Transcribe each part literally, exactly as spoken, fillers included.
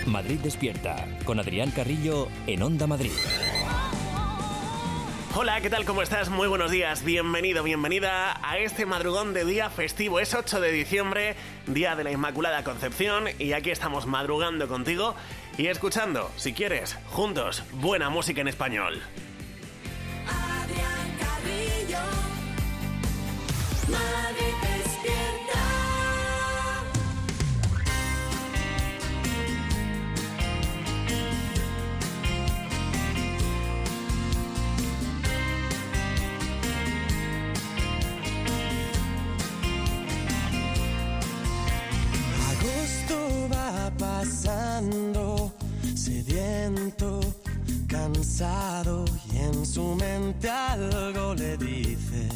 Madrid Despierta, con Adrián Carrillo en Onda Madrid. Hola, ¿qué tal? ¿Cómo estás? Muy buenos días, bienvenido, bienvenida a este madrugón de día festivo. Es ocho de diciembre, día de la Inmaculada Concepción, y aquí estamos madrugando contigo y escuchando, si quieres, juntos, buena música en español. Adrián Carrillo, Madrid Despierta. Agosto va pasando, sediento, cansado, y en su mente algo le dice: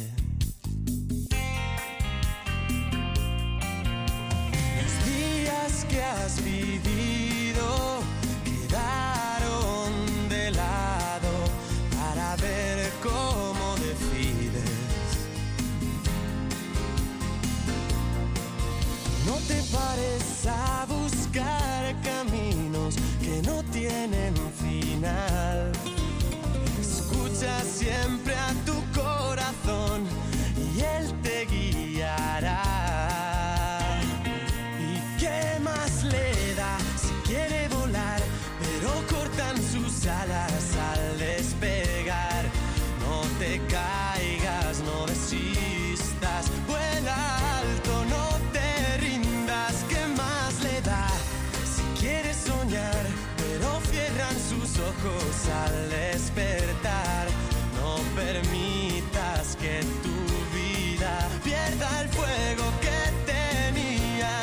los días que has vivido quedaron de lado para ver cómo decides. No te pares a buscar caminos que no tienen final. Escucha siempre a tu corazón y él te guiará. ¿Y qué más le da si quiere volar, pero cortan sus alas al despegar? No te caigas, no desistas, vuela alto, no te rindas. ¿Qué más le da si quieres soñar, pero cierran sus ojos al despertar? No permitas que tu vida pierda el fuego que tenía.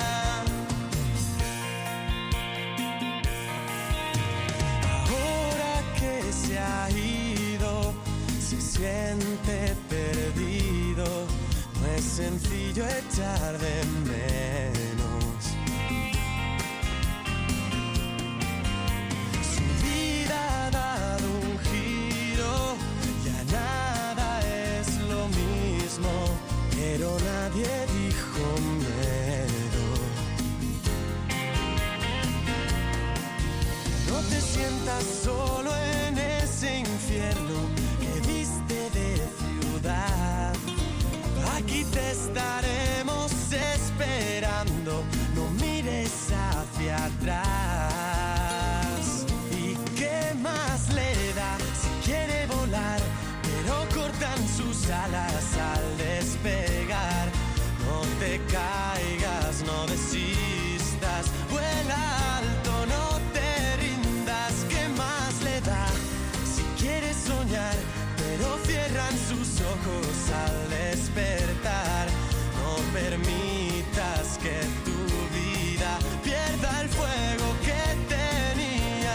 Ahora que se ha ido, se siente perdido. No es sencillo echar de menos. Su vida ha dado un giro, ya nada es lo mismo, pero nadie dijo miedo. No te sientas solo en ese infierno que viste de ciudad. Aquí te estaremos esperando, no mires hacia atrás. ¿Y qué más le da si quiere volar, pero cortan sus alas al despegar? No te caigas, no desistas, vuela alto, no te rindas. ¿Qué más le da si quieres soñar, pero cierran sus ojos al despertar? No permitas que tu vida pierda el fuego que tenía.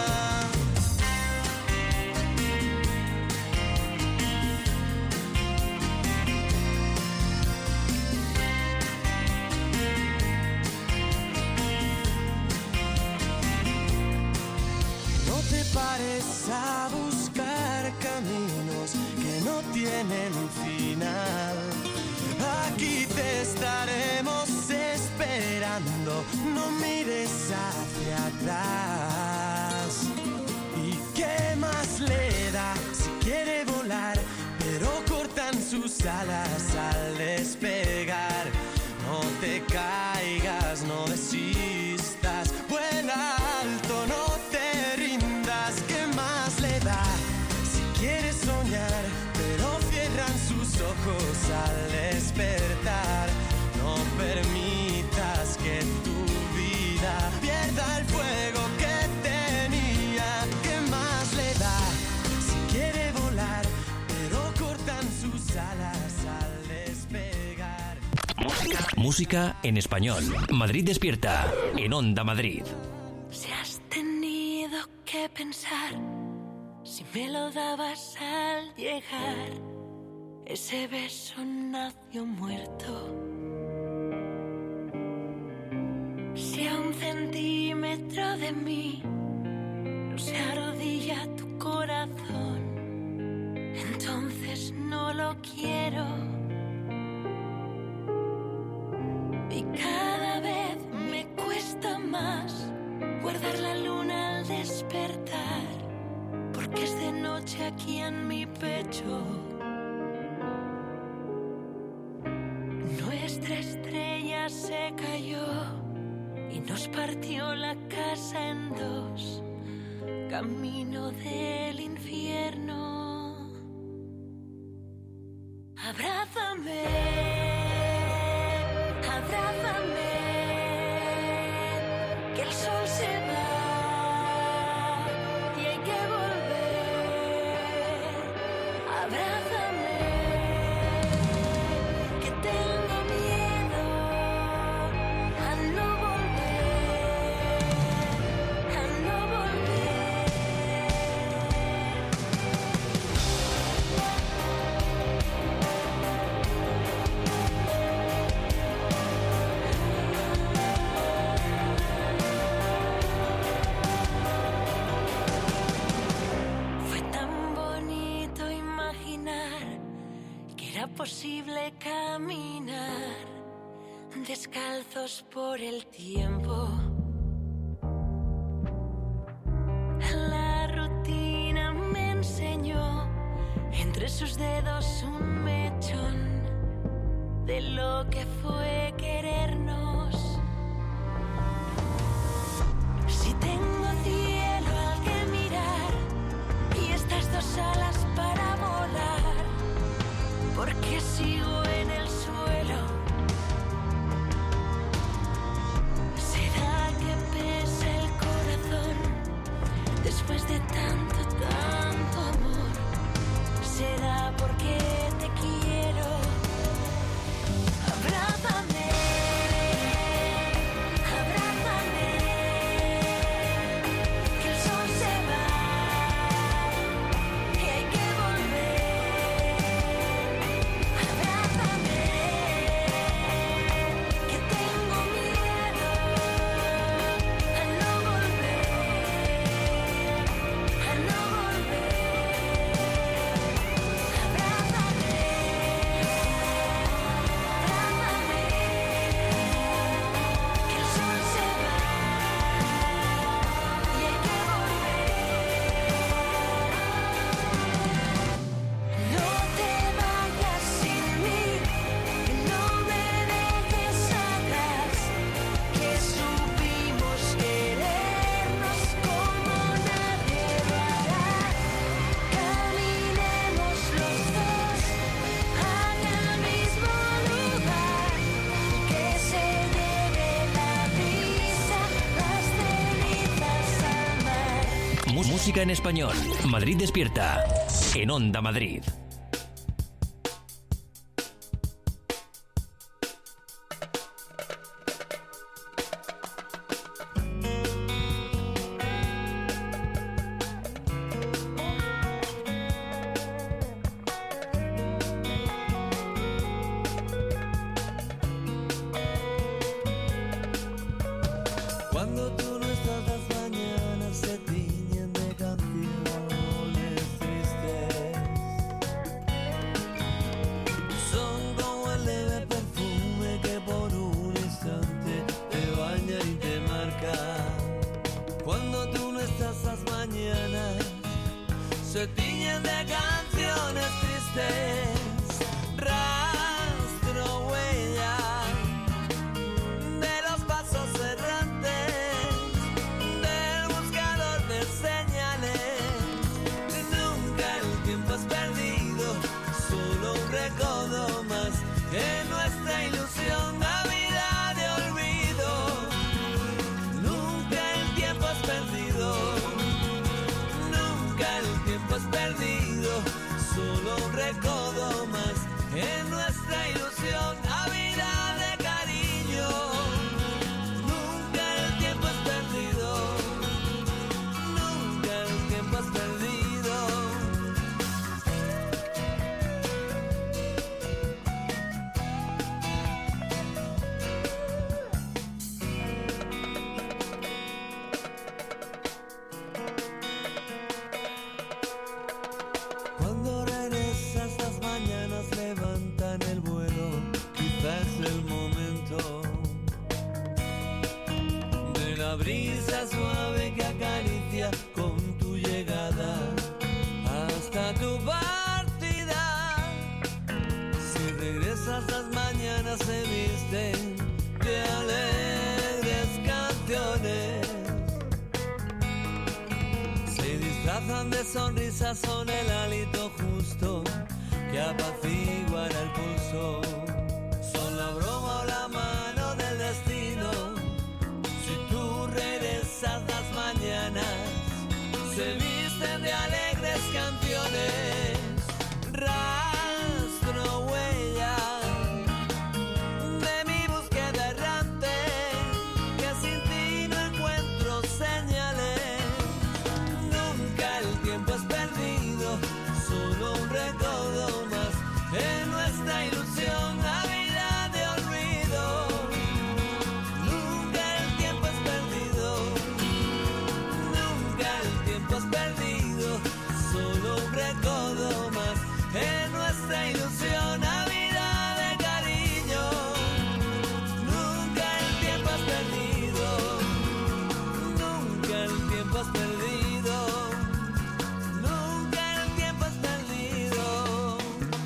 No te pares a buscar caminos que no tienen final. Aquí te estaremos esperando, no mires hacia atrás. ¿Y qué más le da si quiere volar, pero cortan sus alas al despegar? No te caigas, no desistas, vuela alto, no te rindas. ¿Qué más le da si quieres soñar, pero cierran sus ojos al despertar? No permitas que tu vida pierda el fuego que tenía. ¿Qué más le da si quiere volar, pero cortan sus alas al despegar? Música, música en español. Madrid Despierta en Onda Madrid. Si has tenido que pensar, si me lo dabas al llegar, ese beso nació muerto. Si a un centímetro de mí no se arrodilla tu corazón, entonces no lo quiero. Y cada vez me cuesta más guardar despertar, porque es de noche aquí en mi pecho. Nuestra estrella se cayó y nos partió la casa en dos, camino del infierno. Abrázame, abrázame, que el sol se va y hay que volver. Abrázame, que tengo miedo a no volver, a no volver. Fue tan bonito imaginar que era posible caminar descalzos por el tiempo. La rutina me enseñó entre sus dedos un mechón de lo que fue querernos. Si tengo cielo al que mirar y estas dos alas para volar, porque sigo en el suelo. ¿Será que pesa el corazón después de tanto, tanto amor? ¿Será porque te quiero? Abrázame, abrázame, que el sol se va y hay que volver. Abrázame, que tengo miedo a no volver, a no volver. Abrázame, abrázame, que el sol se va y hay que volver. No te vayas sin mí, no me dejes atrás, que supimos querernos como nadie lo hará. Caminemos los dos hacia el mismo lugar, que se lleve la brisa, las cenizas al mar. Mu- Música en español. Madrid despierta. En Onda Madrid. Cuando tú no estás, las mañanas se tiñen de canciones tristes. Son como el leve perfume que por un instante te baña y te marca. Cuando tú no estás, las mañanas se tiñen de canciones tristes. Rastro, huella de los pasos errantes del buscador de señales. Nunca el tiempo es perdido, solo un recodo más en nuestra ilusión, vida de olvido. Nunca el tiempo es perdido, nunca el tiempo es perdido, solo un recodo más en nuestra ilusión, vida de cariño. Nunca el tiempo es perdido, nunca el tiempo es perdido. Cuando regresas, las mañanas levantan el vuelo, quizás el momento de la brisa suave que acaricia con grandes sonrisas son el hálito justo que apaciguan el pulso. Son la broma o la mano del destino. Si tú regresas las mañanas, se visten de alegres canciones. Rastro, huella de mi búsqueda errante, que sin ti no encuentro señales. Nunca el tiempo es perdido, solo un recodo más en nuestra ilusión, vida de olvido. Nunca el tiempo es perdido, nunca el tiempo es perdido, solo un recodo más en nuestra ilusión, vida de cariño. Nunca el tiempo es perdido, nunca el tiempo es perdido, nunca el tiempo es perdido.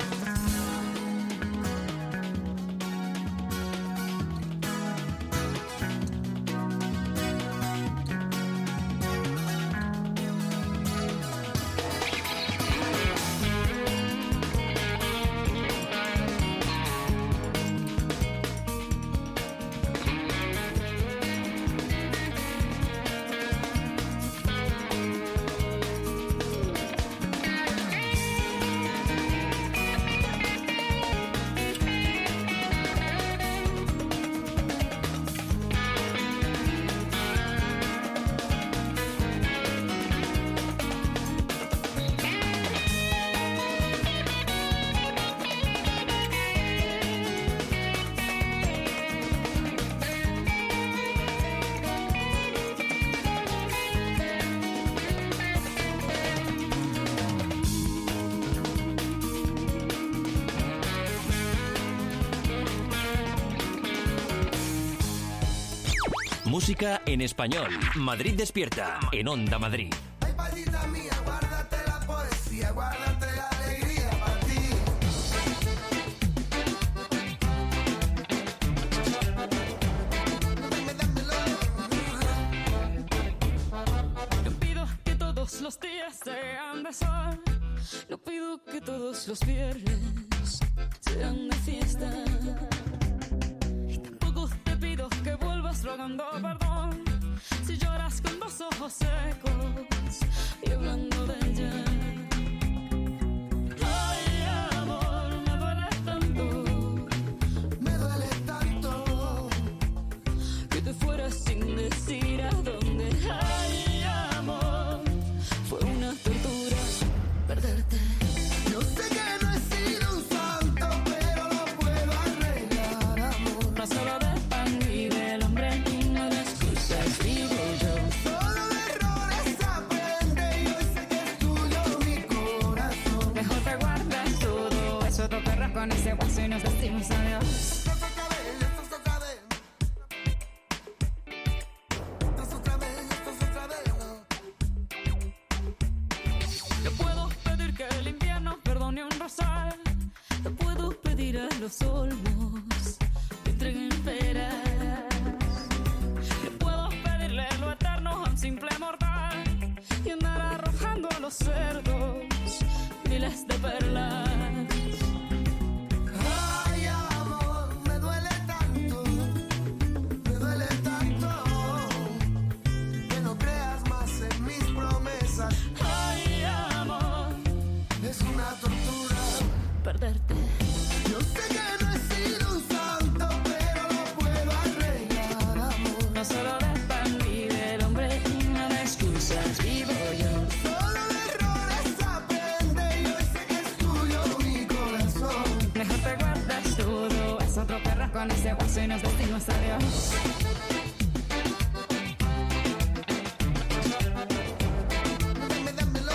Música en español. Madrid despierta. En Onda Madrid. Ay, payita mía, guárdate la poesía, guárdate la alegría para ti. Dame, dámelo. No pido que todos los días sean de sol, no pido que todos los viernes sean de fiesta, y tampoco te pido que vuelvas rogando perdón si lloras con los ojos secos y hablando de ella. Ay, amor, me duele tanto, Me duele tanto que te fueras sin decir a dónde. Ay, amor, fue una tortura perderte. Yo sé que no he sido un santo, pero lo puedo arreglar, amor. No solo de pan vive el hombre, y no de excusas vivo yo. Solo de errores aprende y hoy sé que es tuyo mi corazón. Mejor te guardas todo eso, te perras con ese guaso y nos decimos adiós. Esto es otra vez, esto es otra vez. Esto es otra vez, esto es otra vez. Te puedo pedir que el invierno perdone un rosal, te puedo pedir a los olmos que entreguen peras, te puedo pedirle lo eterno a un simple mortal y andar arrojando a los cerdos miles de perlas. Ay, amor, me duele tanto, me duele tanto que no creas más en mis promesas. Ay, amor, Es una tortura. perderte. Yo sé que no he sido un santo, pero lo puedo arreglar, amor. No solo de pan vive el hombre, y no de excusas vivo yo. Solo de errores aprende y hoy sé que es tuyo mi corazón. Mejor te guardas todo, es otro perro con ese guaso y nos decimos adiós. Dame, dámelo.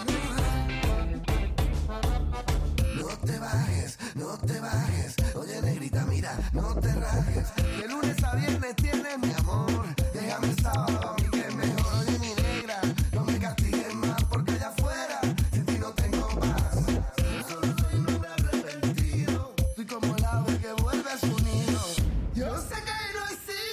No te bajes, no te bajes. Oye, negrita, mira, no te rajes. De lunes a viernes tienes mi amor. Déjame el sábado a mí que es mejor. Oye, mi negra, no me castigues más porque allá afuera sin ti no tengo paz. Yo solo soy un hombre arrepentido. Soy como el ave que vuelve a su nido. Yo sé que no he sido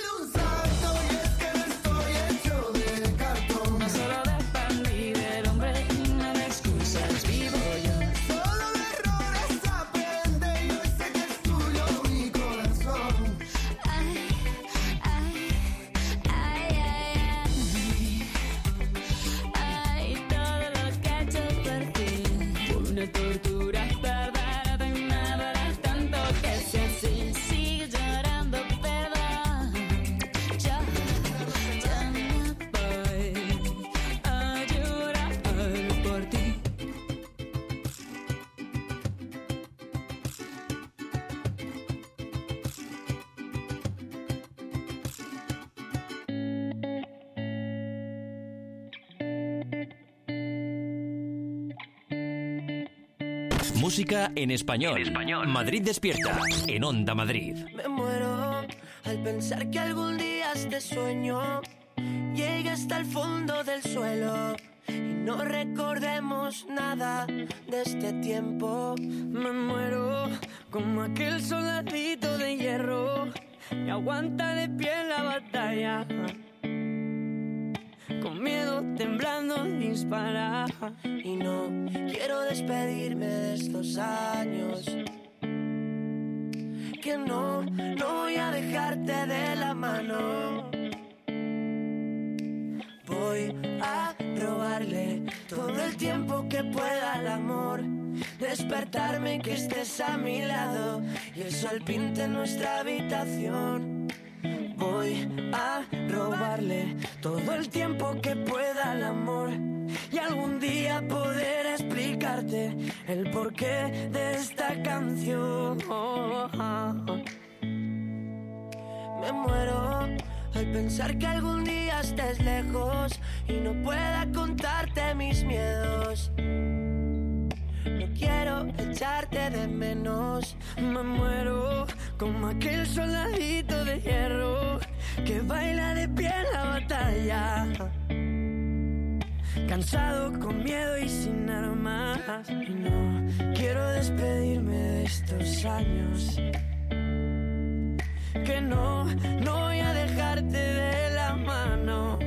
Música en español. En español. Madrid Despierta, en Onda Madrid. Me muero al pensar que algún día este sueño llegue hasta el fondo del suelo y no recordemos nada de este tiempo. Me muero como aquel soldadito de hierro que aguanta de pie la batalla, con miedo, temblando, dispara. Y no quiero despedirme de estos años, que no, no voy a dejarte de la mano. Voy a robarle todo el tiempo que pueda al amor, despertarme que estés a mi lado y el sol pinte nuestra habitación. Voy a robarle todo el tiempo que pueda al amor y algún día poder explicarte el porqué de esta canción. Me muero al pensar que algún día estés lejos y no pueda contarte mis miedos. No quiero echarte de menos. Me muero como aquel soldadito de hierro que baila de pie en la batalla, cansado, con miedo y sin armas. Y no quiero despedirme de estos años, que no, no voy a dejarte de la mano.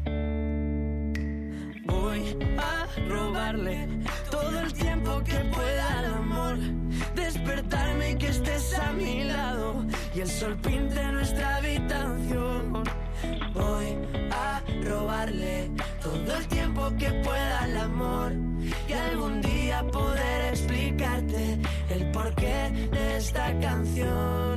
Voy a robarle todo el tiempo que pueda al amor, despertarme y que estés a mi lado y el sol pinte nuestra habitación. Voy a robarle todo el tiempo que pueda al amor y algún día poder explicarte el porqué de esta canción.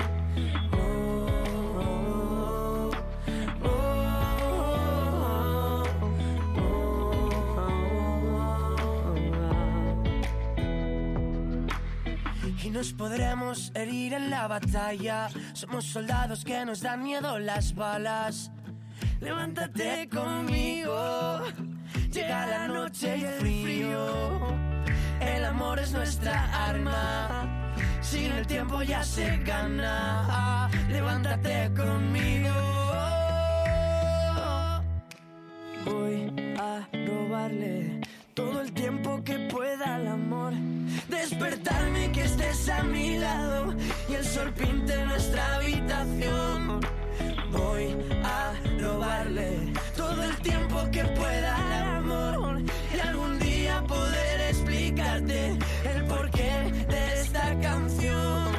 Y nos podremos herir en la batalla, somos soldados que nos dan miedo las balas. Levántate conmigo, llega la noche y el frío, el amor es nuestra arma, sin el tiempo ya se gana. Levántate conmigo. Voy a robarle todo el tiempo que pueda al amor, despertarme que estés a mi lado y el sol pinte nuestra habitación. Voy a robarle todo el tiempo que pueda al amor y algún día poder explicarte el porqué de esta canción.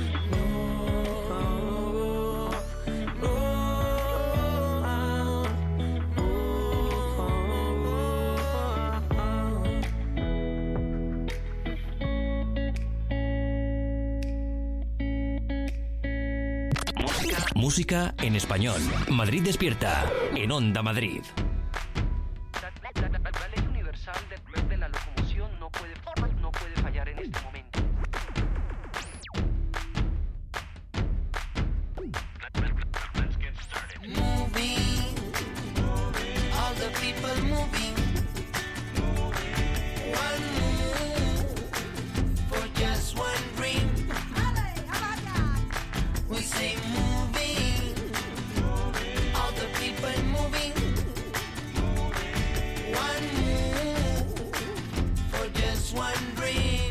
Música en español. Madrid Despierta, en Onda Madrid. La, la, la ley universal de, de la locomoción no puede, no puede fallar en este momento. Moving, all the people moving. One move for just one dream. We say moving, all the people moving. One move for just one dream.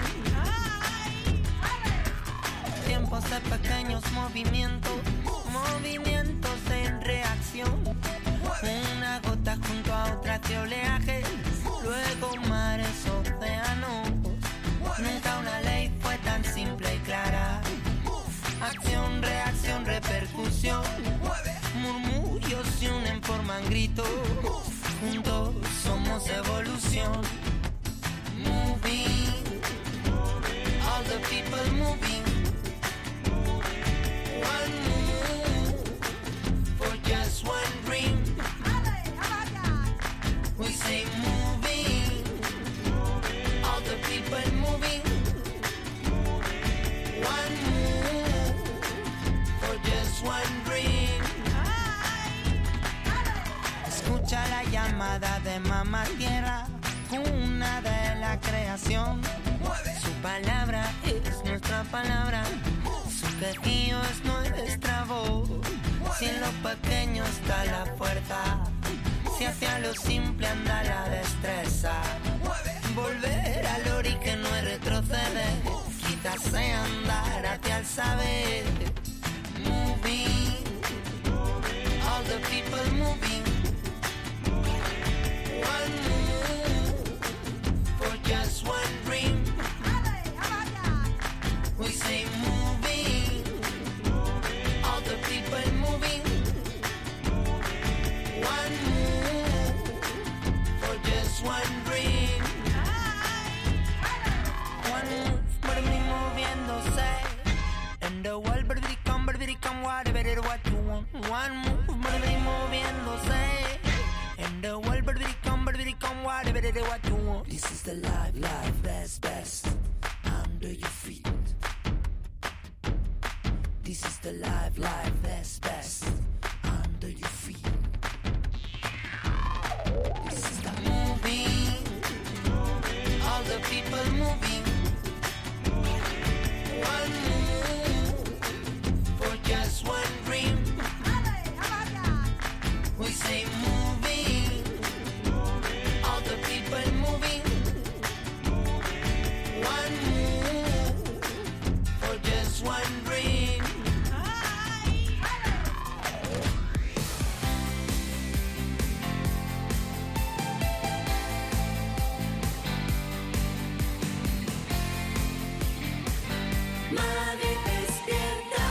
Tiempos de pequeños movimientos, movimientos en reacción. Una gota junto a otras de oleaje, luego mares, océanos. Nunca una ley fue tan simple y clara. Acción, reacción, repercusión. Murmullos se unen, forman gritos. Juntos somos evolución. Moving, all the people moving. One move for just one dream. We say moving, all the people moving. One move for just one dream. Escucha la llamada de mamá tierra, cuna de la creación. Su palabra elegido es nuestra voz. Si en lo pequeño está la fuerza, si hacia lo simple anda la destreza. Volver al ori que no es retroceder, quizás sea andar hacia el saber. Moving, all the people moving. One move for just one dream. We say moving, all the people moving. One move for just one dream. One move, por mí moviéndose. And the world, but it come, but it come, whatever it what you want. One move, por mí moviéndose. And the world, but it come, but it come, whatever it what you want. This is the life, life, best, best. Under your feet. This is the life, life, best, best. Under your feet. This is the moving, all the people moving. One move for just one dream. We say moving, all the people moving. One move for just one dream. Madrid despierta.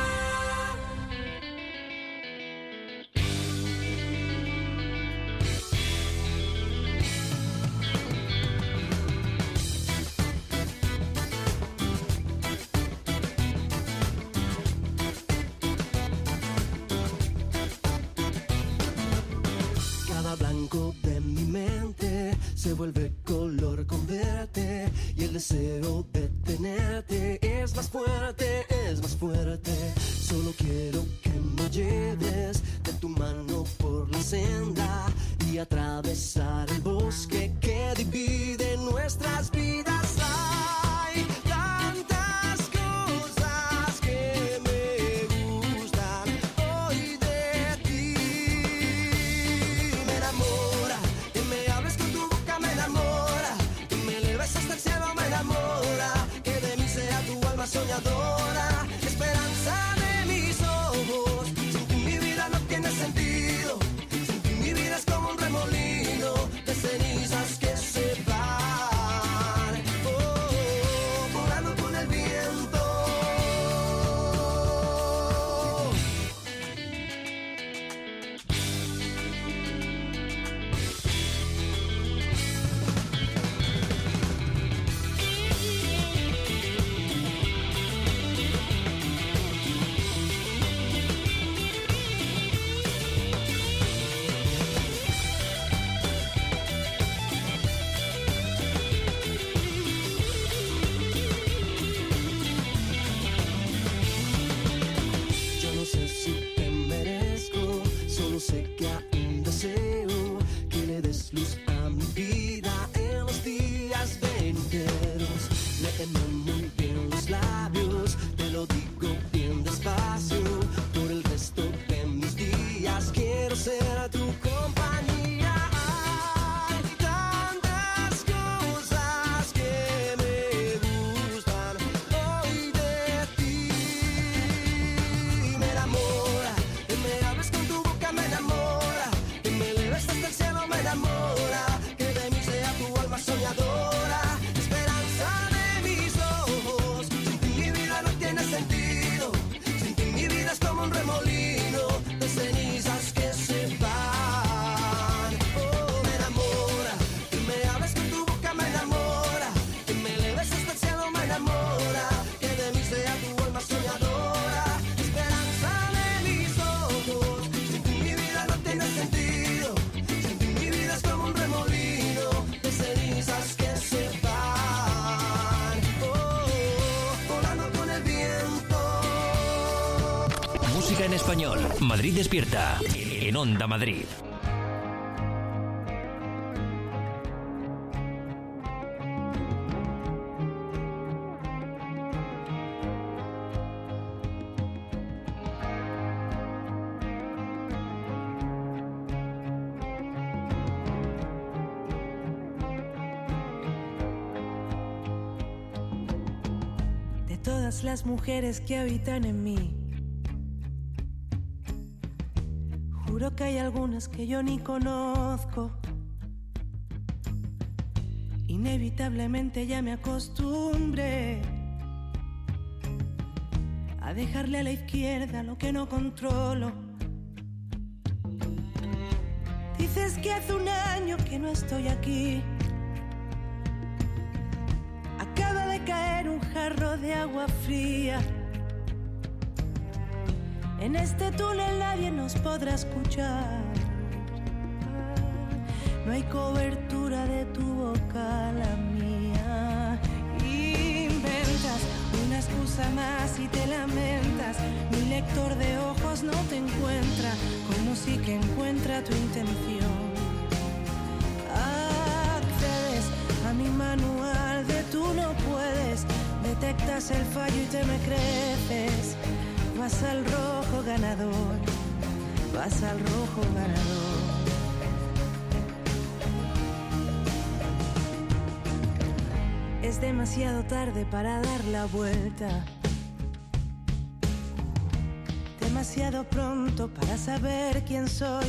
Cada blanco de mi mente se vuelve color con verte y el deseo de tenerte es más fuerte, es más fuerte. Solo quiero que me lleves de tu mano por la senda y atravesar el bosque que divide nuestras vidas. Hay tantas cosas que me gustan hoy de ti. Me enamora que me hables con tu boca, me enamora que me eleves hasta el cielo, me enamora que de mí sea tu alma soñadora, esperanza de mis ojos. Sin ti mi vida no tiene sentido, sin ti mi vida es como un remolino de cenizas que se van, oh, volando con el viento. Yo no sé si te merezco, solo sé que aún deseo que le des luz a mi vida en los días venideros. Léeme muy bien los labios, te lo digo bien despacio. Por el resto de mis días quiero ser tu compañía. Hay tantas cosas que me gustan hoy de ti. Me enamora que me hables con tu boca, me enamora que me eleves hasta el cielo, me enamora que de mí sea tu alma soñadora, esperanza de mis ojos. Sin ti mi vida no tiene sentido, sin ti mi vida es como un remolino de cenizas que se van. Oh, me enamora que me hables con tu boca, me enamora que me eleves hasta el cielo, me enamora que de mí sea tu alma soñadora, esperanza de mis ojos. Sin ti mi vida no tiene sentido, sin ti mi vida es como un remolino de cenizas que se van, oh, volando con el viento. Música en español. Madrid despierta. En Onda Madrid. todas las mujeres que habitan en mí. Juro que hay algunas que yo ni conozco. Inevitablemente ya me acostumbré a dejarle a la izquierda lo que no controlo. Dices que hace un año que no estoy aquí. Acaba de caer un jarro de agua fría. En este túnel nadie nos podrá escuchar. No hay cobertura de tu boca, la mía. Inventas una excusa más y te lamentas. Mi lector de ojos no te encuentra, como si que encuentra tu intención. Accedes a mi manual de tú no puedes. Detectas el fallo y te me creces. Vas al rojo ganador, vas al rojo ganador. Es demasiado tarde para dar la vuelta. Demasiado pronto para saber quién soy.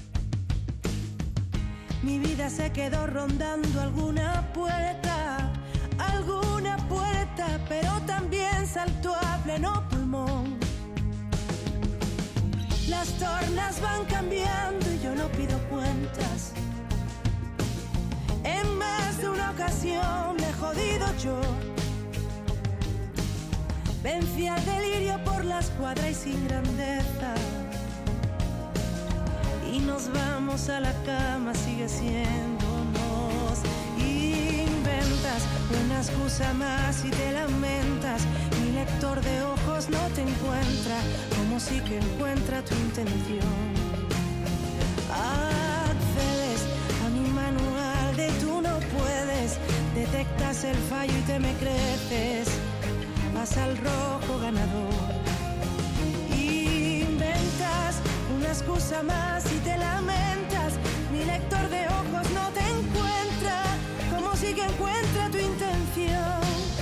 Mi vida se quedó rondando alguna puerta, alguna puerta, pero también saltó a pleno pulmón. Las tornas van cambiando y yo no pido cuentas. En más de una ocasión me he jodido yo. Vencí al delirio por la escuadra y sin grandeza. Y nos vamos a la cama, sigue siéndonos. Inventas una excusa más y te lamentas. Mi lector de ojos no te encuentra, como si que encuentra tu intención. Accedes a mi manual de tú no puedes. Detectas el fallo y te me creces. Vas al rojo ganador. Inventas una excusa más y te lamentas. Mi lector de ojos no te encuentra, como si que encuentra tu intención.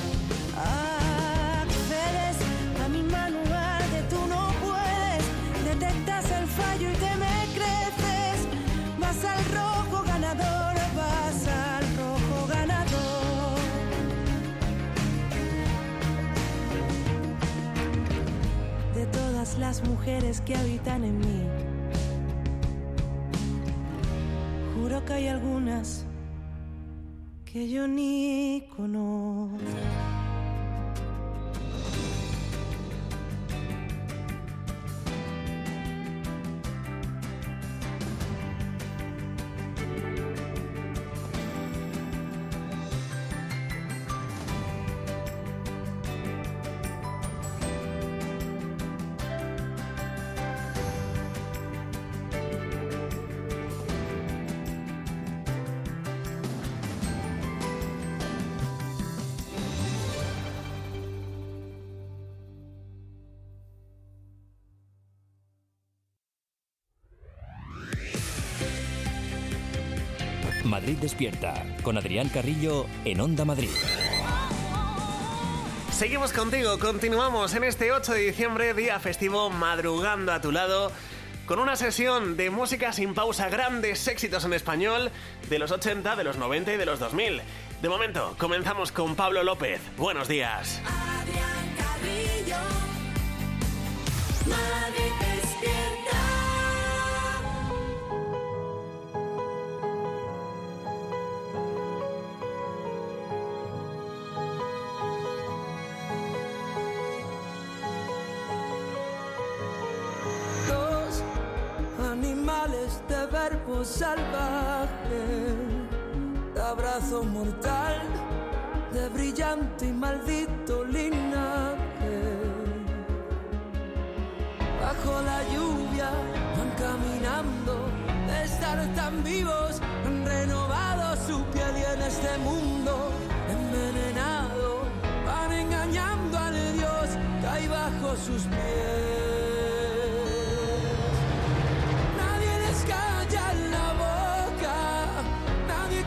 Accedes a mi manual de tú no puedes. Detectas el fallo y te me creces. Vas al rojo ganador, vas al rojo ganador. De todas las mujeres que habitan en mí, juro que hay algunas que yo ni conozco. Madrid Despierta, con Adrián Carrillo en Onda Madrid. Seguimos contigo, continuamos en este ocho de diciembre, día festivo, madrugando a tu lado, con una sesión de música sin pausa, grandes éxitos en español de los ochenta, de los noventa y de los dos mil. De momento, comenzamos con Pablo López. Buenos días. Adrián Carrillo, Madrid Despierta. De verbo salvaje, de abrazo mortal, de brillante y maldito linaje. Bajo la lluvia van caminando, de estar tan vivos, han renovado su piel y en este mundo envenenado van engañando al Dios que hay bajo sus pies.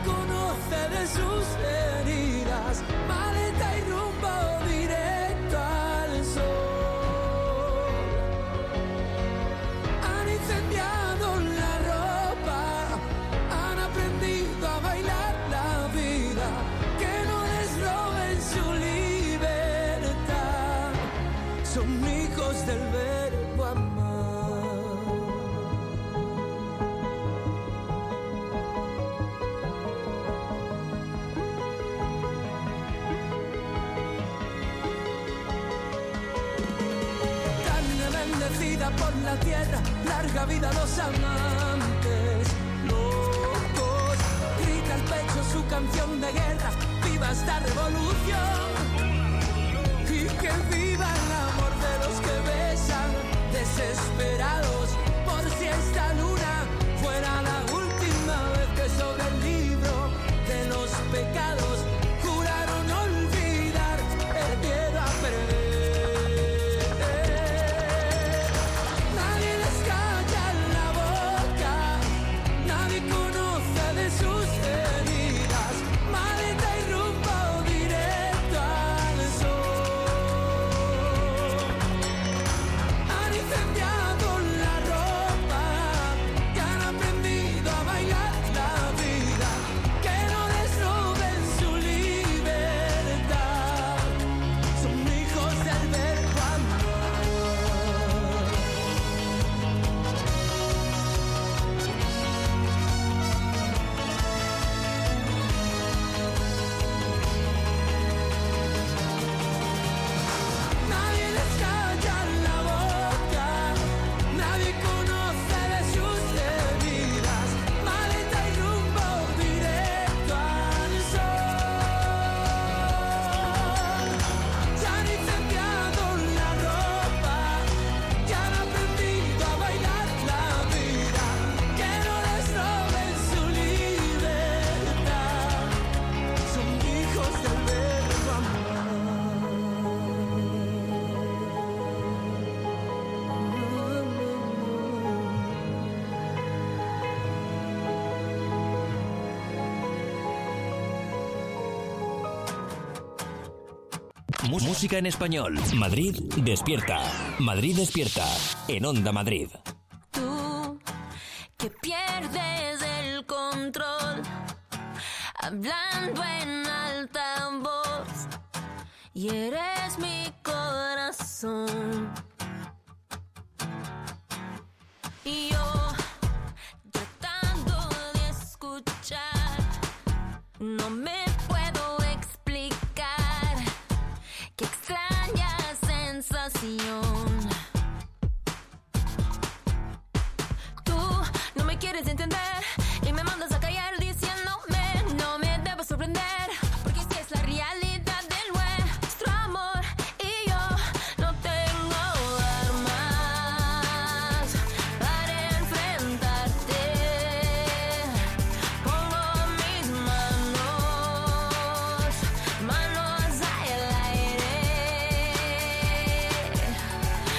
De sus heridas, maleta y rumbo directo a bendecida por la tierra, larga vida a los amantes locos. Grita al pecho su canción de guerra, viva esta revolución. Y que viva el amor de los que besan, desesperados, por si esta luna fuera la última vez que sobre el libro de los pecados juraron olvidar el miedo a perder. Nadie les calla la boca, nadie conoce de sus heridas, maleta y rumbo directo al sol. Han incendiado la ropa y han aprendido a bailar la vida, que no les roben su libertad. Son hijos del verbo amor. Nadie les calla la boca, nadie conoce de sus heridas, maleta y rumbo directo al sol. Se han incendiado la ropa y han aprendido a bailar la vida, que no les roben su libertad. Son hijos del verbo Mus- Música en español. Madrid despierta. Madrid despierta. En Onda Madrid. Tú que pierdes el control, hablando en alta voz, y eres mi corazón. Y yo tratando de escuchar, no me puedo explicar qué extraña sensación. Tú no me quieres entender y me mandas a callar diciéndome no me debo sorprender, porque si es la realidad de nuestro amor y yo no tengo armas para enfrentarte. Pongo mis manos, manos al aire.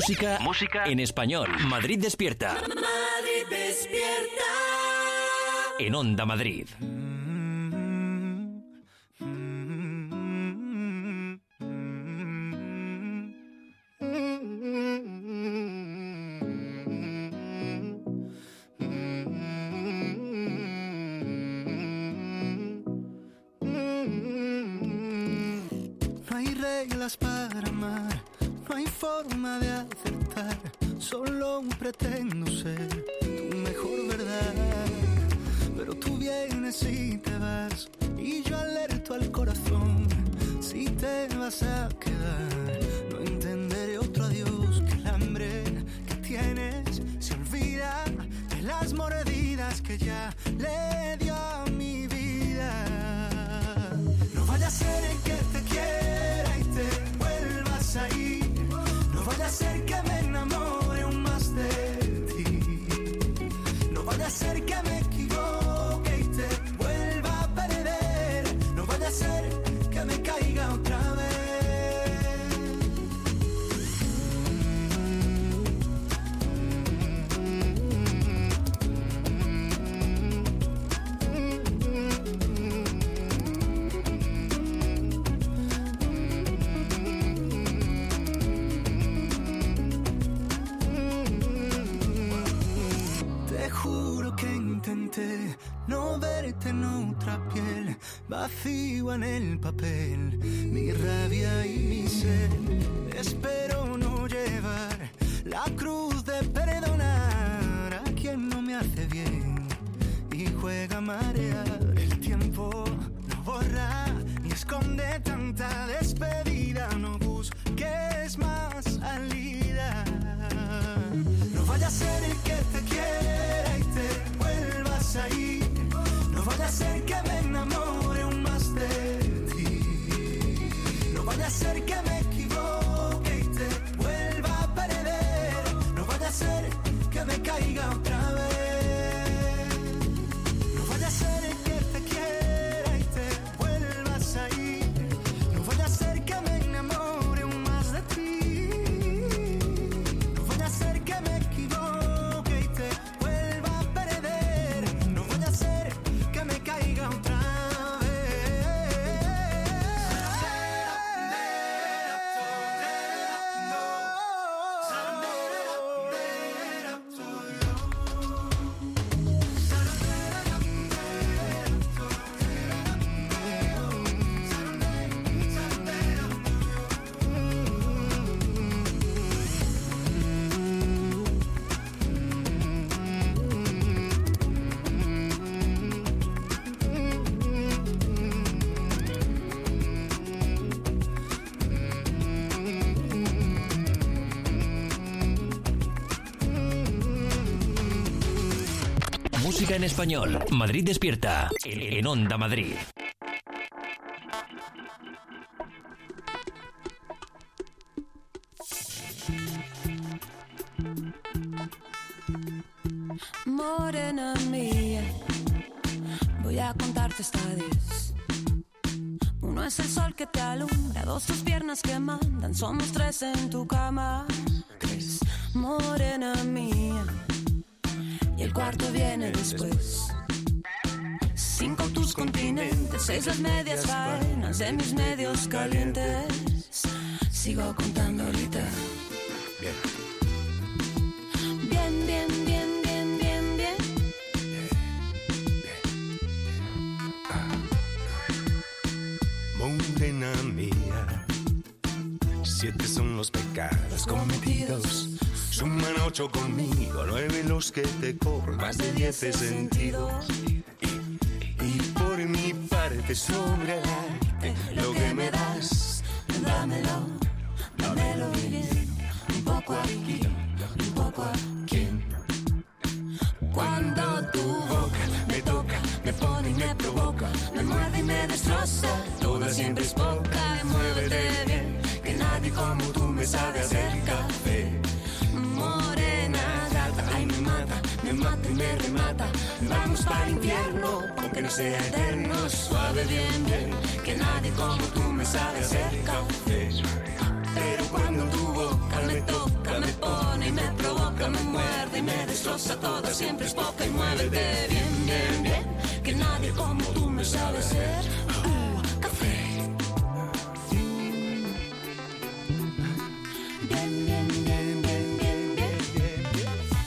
Música, música en español. Madrid despierta. Madrid despierta. En Onda Madrid. No hay reglas para amar, no hay forma de acertar, solo pretendo ser tu mejor verdad. Pero tú vienes y te vas, y yo alerto al corazón, si te vas a quedar, no entenderé otro adiós que el hambre que tienes se olvida de las mordidas que ya le dio a mi vida. No vaya a ser el que te quiera y te vuelvas a ir, no vaya a ser que me enamore aún más de ti, no vaya a ser que me equivoque y te vuelva a perder, no vaya a ser que me caiga otra vez. Te juro que intenté no verte en otra piel, vacío en el papel, mi rabia y mi sed. Espero no llevar la cruz de perdonar a quien no me hace bien y juega a marear. El tiempo no borra ni esconde tanta despedida, no busques más salida. No vaya a ser el que te quiera y te vuelvas a ir, no vaya a ser que me enamore aún más de ti, no vaya a ser que me equivoque y te vuelva a perder, no vaya a ser que me caiga otra vez, no vaya a ser el que te quiera y te vuelvas a ir, no vaya a ser que me enamore aún más de ti, no vaya a ser que me equivoque y te vuelva a perder, no vaya a ser que me caiga otra vez. Música en español. Madrid despierta. En, en Onda Madrid. Morena mía, voy a contarte hasta diez. Uno es el sol que te alumbra, dos tus piernas que mandan, somos tres en tu cama. Tres, morena mía, y el cuarto viene después. Cinco tus continentes, seis las medias faenas de mis medios calientes. Sigo contando ahorita. Bien. Bien, bien, bien, bien, bien, bien. Morena mía, siete son los pecados cometidos, suman ocho conmigo, nueve los que te cobro, más de diez sentidos. Y, y por mi parte sobre darte lo que me das, Dámelo, dámelo bien. Un poco aquí, un poco aquí. Cuando tu boca me toca, me pone y me provoca, me muerde y me destroza, toda siempre es poca. Muévete bien, que nadie como tú me sabe hacer café. Morena gata, ay me mata, me mata y me remata. Vamos para el infierno, aunque no sea eterno. Suave bien, bien, que nadie como tú me sabe hacer café. Pero cuando tu boca me toca, me pone y me provoca, me muerde y me destroza toda, siempre es poca y muévete bien, bien, bien, que nadie como tú me sabe hacer uh, café. Bien, bien, bien, bien, bien, bien.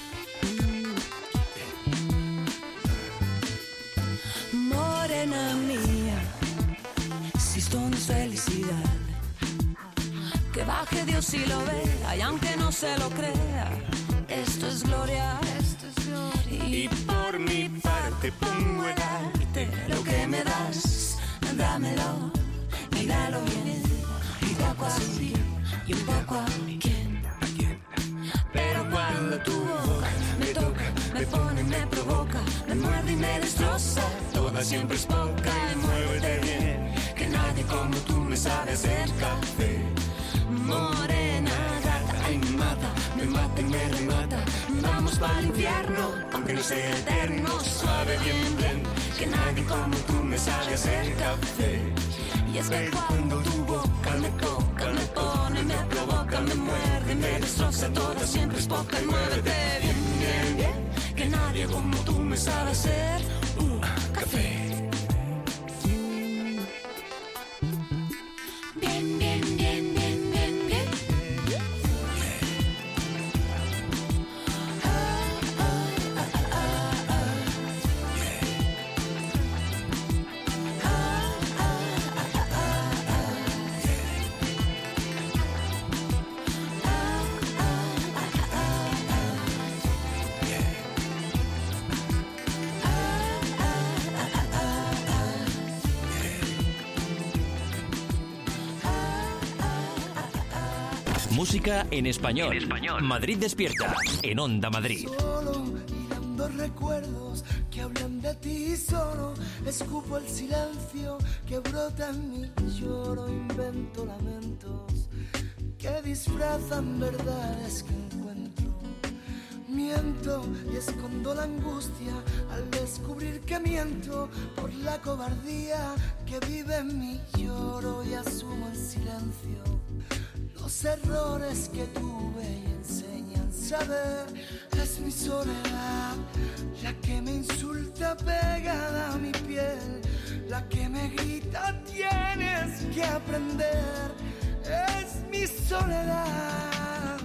Morena mía, si esto no es felicidad, que baje Dios y lo vea, y aunque no se lo crea, esto es gloria, esto es gloria. Y por mi parte pongo el arte, lo que me das, dámelo, míralo bien, un poco así y un poco a quién. Pero cuando tu boca me toca, me pone, me provoca, me muerde y me destroza, toda siempre es poca y muévete bien, que nadie como tú me sabe hacer café. Morena, gata, ay me mata, me mata y me remata. Vamos para el infierno, aunque no sea eterno. Suave, bien, bien, que nadie como tú me sabe hacer café. Y es que cuando tu boca me toca, me pone, me provoca, me muerde, me destroza toda, siempre es poca y muévete bien, bien, bien, que nadie como tú me sabe hacer uh, café. Bien, bien, bien, bien, bien, bien. Música en español. En español. Madrid despierta. En Onda Madrid. Solo mirando recuerdos que hablan de ti, solo escupo el silencio que brota en mí. Lloro, invento lamentos que disfrazan verdades que encuentro. Miento y escondo la angustia al descubrir que miento por la cobardía que vive en mí. Lloro y asumo en silencio los errores que tuve y enseñan saber. Es mi soledad la que me insulta pegada a mi piel, la que me grita tienes que aprender. Es mi soledad,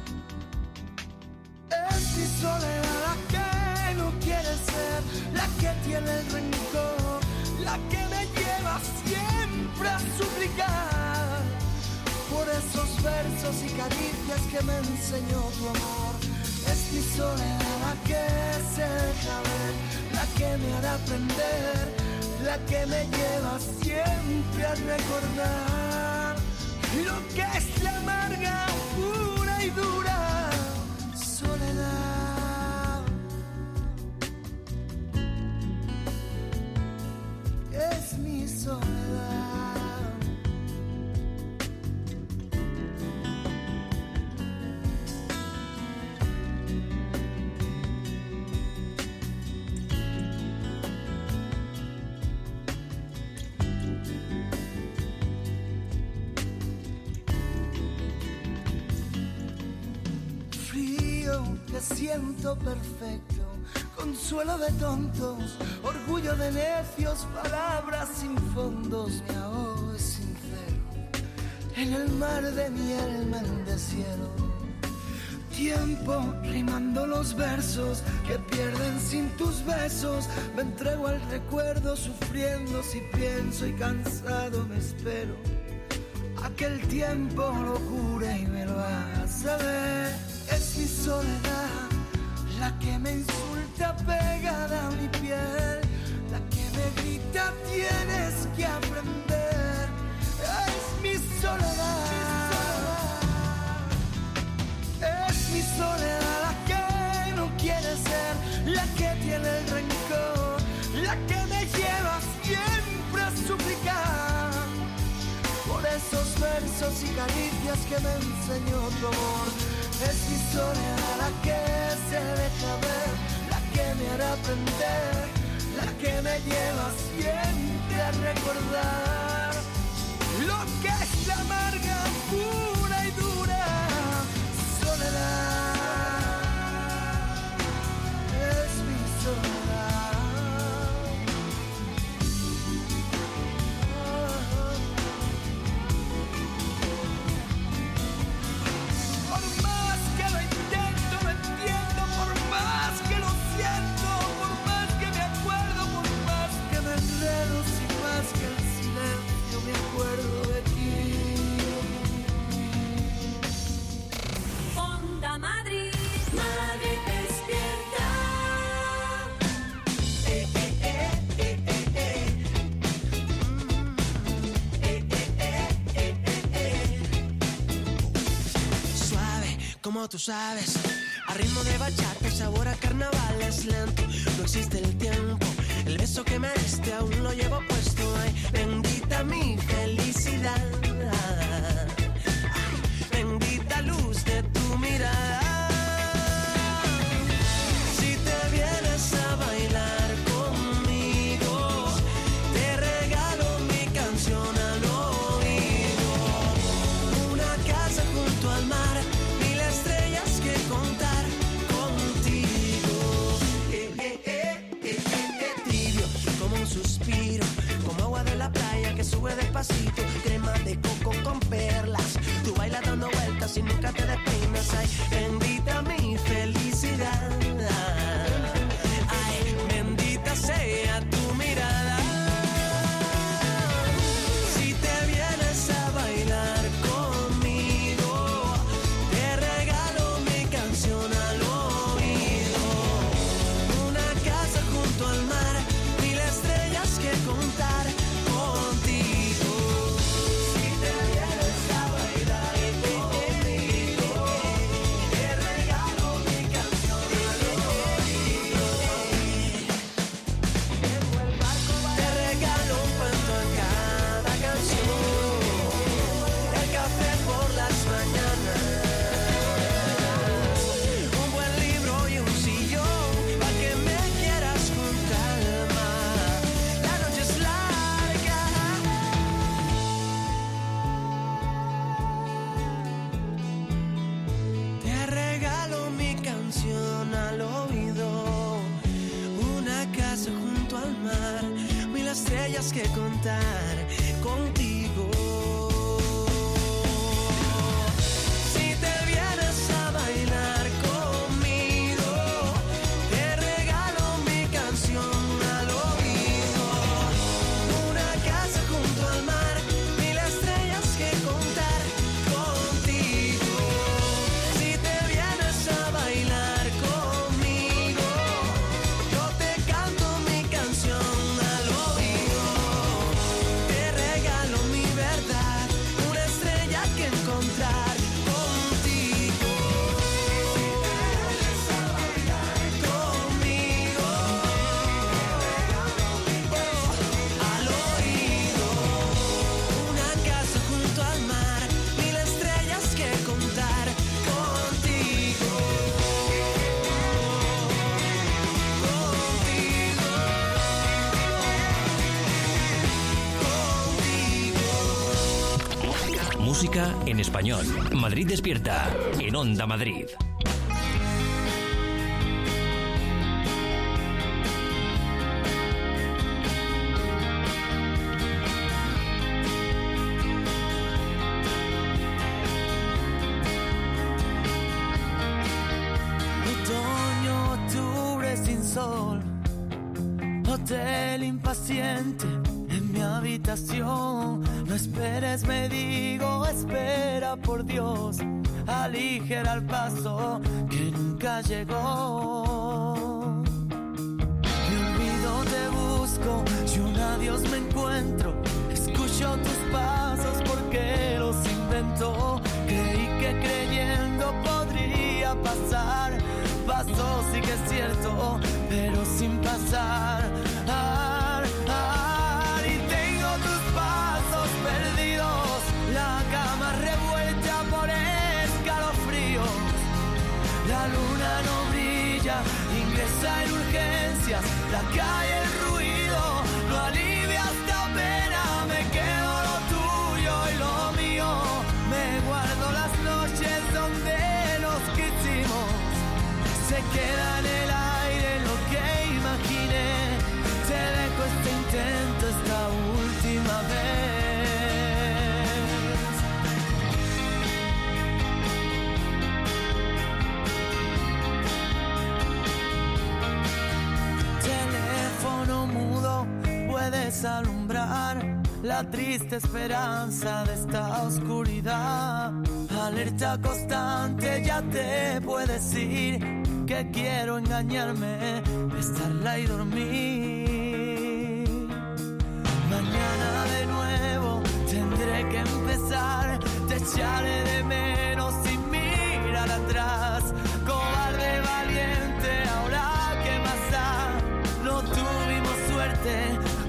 es mi soledad la que no quiere ser, la que tiene el rencor, la que me lleva siempre a suplicar por esos versos y caricias que me enseñó tu amor. Es mi soledad la que se deja ver, la que me hará aprender, la que me lleva siempre a recordar lo que es la amarga, pura y dura soledad. Es mi soledad. Que siento perfecto, consuelo de tontos, orgullo de necios, palabras sin fondos, mi ahogo es sincero, en el mar de mi alma en deshielo. Tiempo rimando los versos que pierden sin tus besos, me entrego al recuerdo sufriendo si pienso y cansado me espero a que el tiempo lo cure y me lo haga saber. Es mi soledad la que me insulta pegada a mi piel, la que me grita tienes que aprender. Es mi soledad, es mi soledad la que no quiere ser, la que tiene el rencor, la que me lleva siempre a suplicar por esos versos y caricias que me enseñó tu amor. Es mi soledad la que se deja ver, la que me hará aprender, la que me lleva siempre a recordar lo que es la amarga, pura y dura como tú sabes. A ritmo de bachata y sabor a carnaval es lento. No existe el tiempo. El beso que me diste aún lo llevo puesto. Ay, bendita mi felicidad. Ay, bendita luz de tu mirada. Si te vienes a bailar conmigo, te regalo mi canción al oído. Una casa junto al mar, mil estrellas que contar contigo. Eh, eh, eh, eh, eh, eh, tibio, como un suspiro, como agua de la playa que sube despacito. Crema de coco con perlas, tú bailas dando vueltas y nunca te despeinas. Ay, bendita mi felicidad. Ay, bendita sea tu mirada. Si te vienes a bailar conmigo, te regalo mi canción al oído. Una casa junto al mar, mil estrellas que contar contigo. Si te vienes a bailar conmigo, te regalo mi canción al oído. Te regalo un cuento en cada canción, el café por las mañanas, un buen libro y un sillón pa' que me quieras con calma. La noche es larga. Te regalo mi canción al oído. Una casa junto al mar, mil estrellas que contar contigo. Si te vienes a bailar conmigo, te regalo mi canción al oído. Una casa junto al mar, mil estrellas que contar contigo. Si te vienes a bailar conmigo, yo te canto mi canción al oído. Te regalo mi verdad, una estrella que encontrar contigo. Conmigo, al oído. Una casa junto al mar, mil estrellas que contar contigo. Música en español. Madrid despierta. En Onda Madrid. Otoño, octubre sin sol, hotel impaciente en mi habitación. No esperes, me digo, espera por Dios, aligera el paso que nunca llegó. Mi olvido te busco, y un adiós me encuentro. Escucho tus pasos porque los inventó. Creí que creyendo podría pasar. Pasó, sí que es cierto, pero sin pasar. Ar, ar, y tengo tus pasos perdidos, la cama revuelta por escalofríos. La luna no brilla, ingresa en urgencias, la calle, el ruido, no alivia esta pena. Me quedo lo tuyo y lo mío, me guardo las noches donde nos quisimos. Se queda en el aire lo que imaginé. Te dejo este intento esta última vez. Teléfono mudo, puedes alumbrar la triste esperanza de esta oscuridad. Alerta constante, ya te puedes ir, que quiero engañarme, estarla y dormir. Mañana de nuevo tendré que empezar, te echaré de menos sin mirar atrás.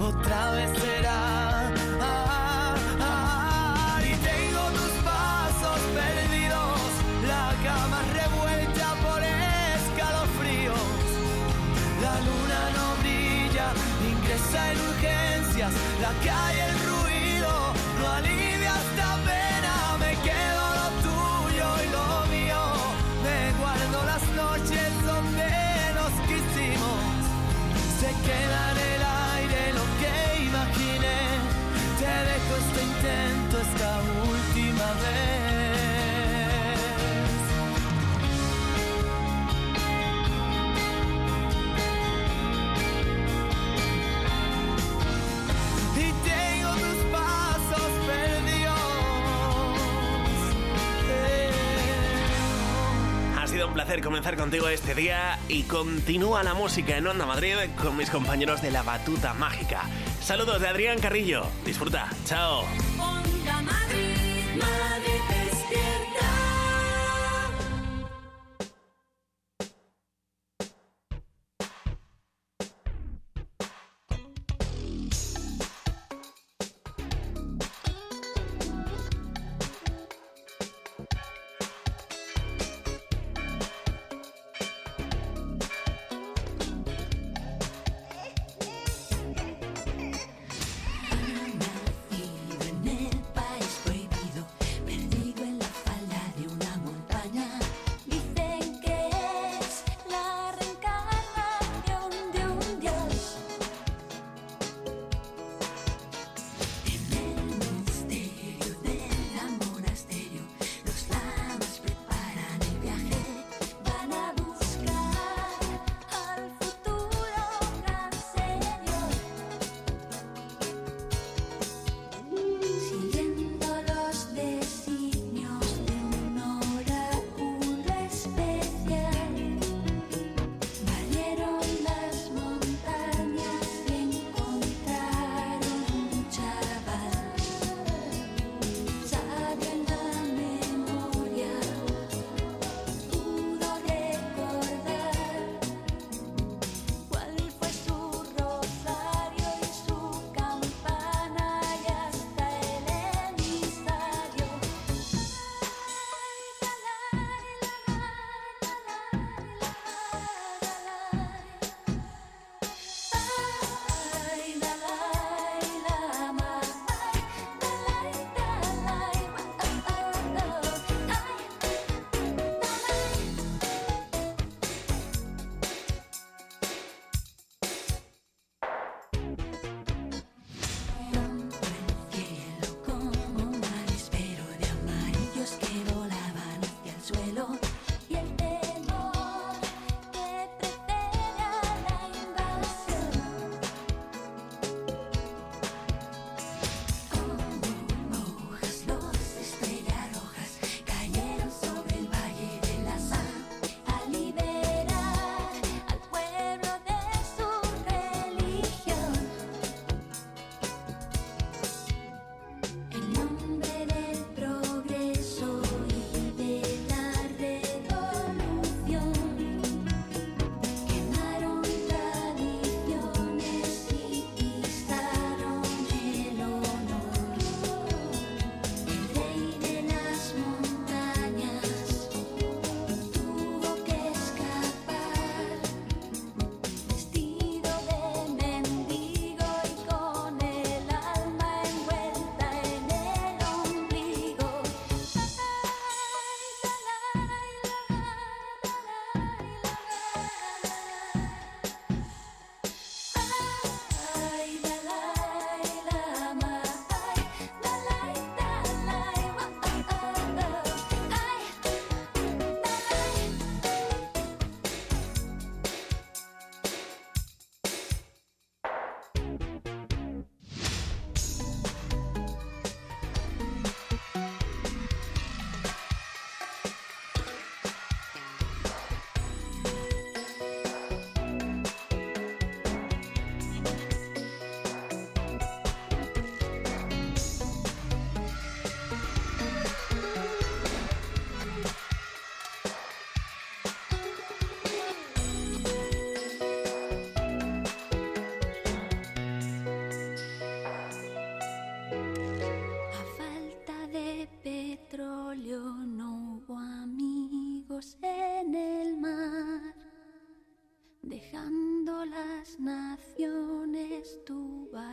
otra vez será. Ah, ah, y tengo tus pasos perdidos, la cama revuelta por escalofríos. La luna no brilla, ingresa en urgencias, la calle, el ruido, no alivia esta pena. Me quedo lo tuyo y lo mío, me guardo las noches donde nos quisimos. Se queda en el aire lo que imaginé, te dejo este intento esta última vez. Y tengo tus pasos perdidos. Eh. Ha sido un placer comenzar contigo este día y continúa la música en Onda Madrid con mis compañeros de La Batuta Mágica. Saludos de Adrián Carrillo. Disfruta. Chao. Onda Madrid, Madrid despierta. En el país prohibido,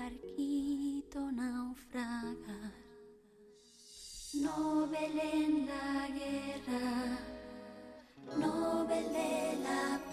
barquito naufragar. Nobel en la guerra, Nobel de la